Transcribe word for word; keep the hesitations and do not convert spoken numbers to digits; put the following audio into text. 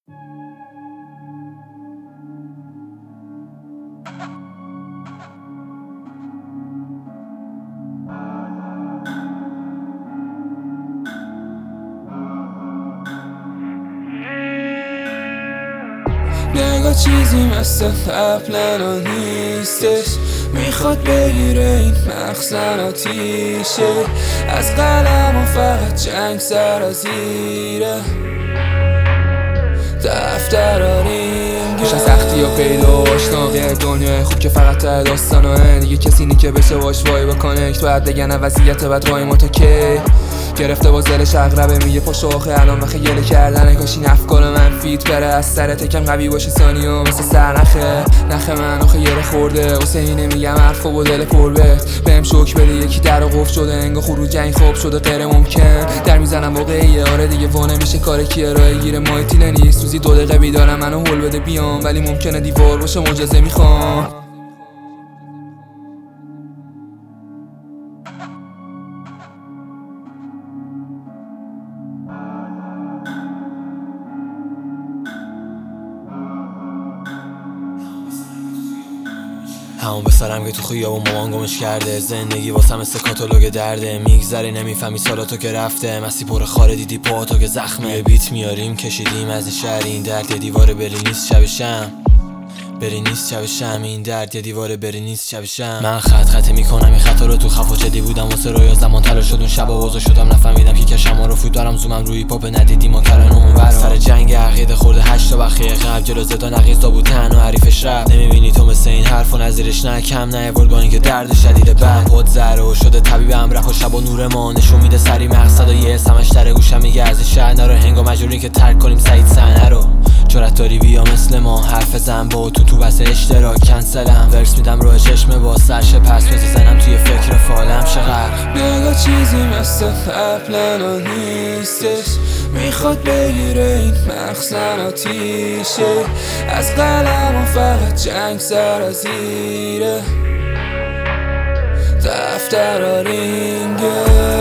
نگاه چیزی مثل قبلا نیستش، میخواد بگیره این مخزن آتیشه. از قلم و فقط جنگ سرازیره، دفتر رینگه پیش از سختی و قید و آشناقی دنیای خوب که فقط ته داستانه. دیگه کسی نی که بشه باش وای با کانکت، باید بگن وضعیت بعد وای متکی گرفته با زلش اغربه، میگه پشت آخه الان و خیاله کردنه. کاش این افکار من فیت بره از سرت کم قوی باشی ثانیه مثل سرنخه نخه من آخه یه خورده حسینه، میگم حرفا با دل پربت بهم شوک بده. یکی در و قفل شده انگار خروج این خوب شده غیر ممکن، در میزنم واقعیه آره دیگه وانه میشه کار کیه راه گیر مایتیله نیست. روزی دو دقیقه بیدارم منو هول بده بیام، ولی ممکنه دیوار باشه معجزه میخوام. همون بسرم که تو خیابون مامان گمش کرده، زندگی واسه مثل کاتالوگ درده. میگذره نمیفهمی سالاتو که رفته، مسی پر خاره دیدی پاهاتو که زخمه. یه بیت میاریم کشیدیم از این شهر، این درد یه دیوار بری نیست شبشم بری نیست شبشم این درد یه دیوار بری نیست شبشم. من خط خطی میکنم این خطا رو تو خفا جدی بودم واسه رویا زمان تلاش شد اون شب آوازا شدم نفهمیدم که کشم رو فوت دارم زومم روی پاپ ندیدی ما کرن اون ورا. سر جنگ عقیده خورده هشتا بخیه قبل جلو زدان نقیز دابوتن و حریفش رفت. نمیبینی تو مثل این حرف و نظیرش نه کم نیورد با اینکه درد شدیده بعد خود زره و شده طبیبم رفت و شب و نور ما نشون میده سری مقصد و یه اسمش تره گوشم میگه از این شهر نرو هنگا مجبوریم که ترک کنیم سعید صحنه رو. جرأت داری بیا مثل ما حرف زن با تو تو بس اشتراک کنسلم ورس میدم روی چشم با سرشه پس بزنم توی فکر فالم شغر. نگاه چیزی مثل قبلا نیستش، میخواد بگیره این مخزن آتیشه. از قلم و فقط جنگ سرازیره، دفتر رینگه